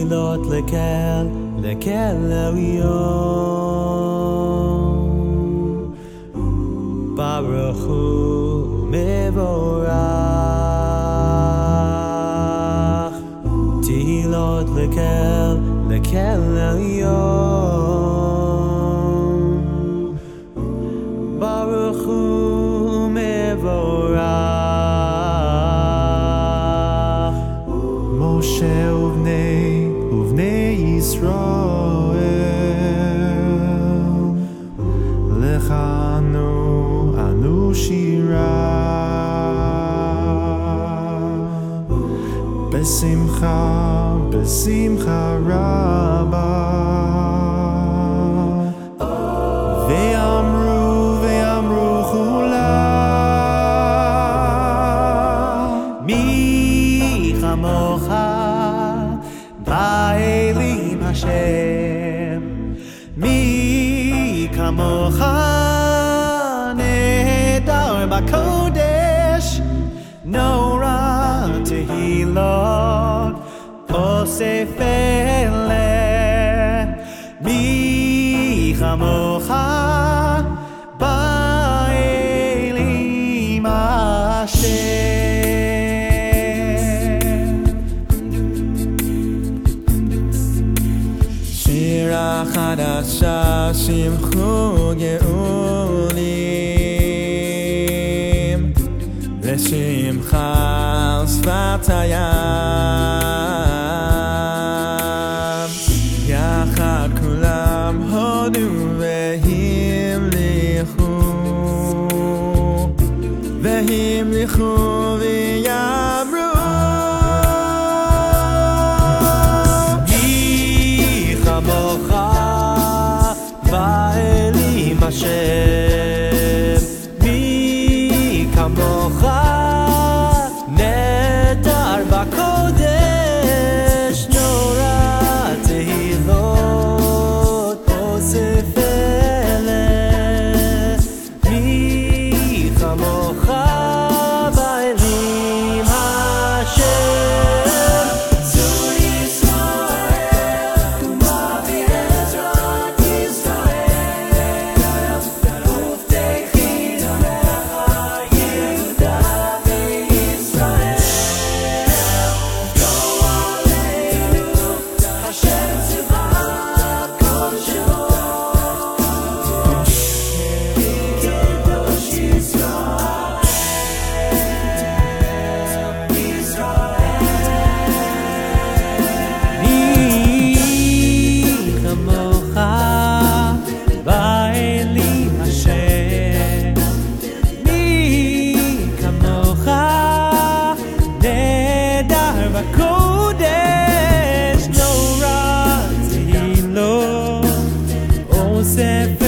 תהילות לכל היום ברוך הוא מבורך תהילות לכל היום ברוך הוא מבורך משה ובני ישראל לכנו אנו שירה בשמחה רבה ואמרו כולם מי כמוך באלים השם מי כמוך נהדר בקודש נורא תהילות אוסף אלה מי כמוך באלים השם שירה חדשה שמחו גאולים ושמחה על שפת הים יחד כולם הודו והמליכו ויאמרו מי כמוך באלים השם מי כמוך נהדר בקודש נורא תהילות אוסף אלה מי כמוך באלים השם צור ישראל תומה בעזרת ישראל ובטחי דמך יהודה וישראל go עלינו השם צבאות קודשו קדוש ישראל מי כמוך באלים השם מי כמוך נהדר בקודש נורא תהילות אוסף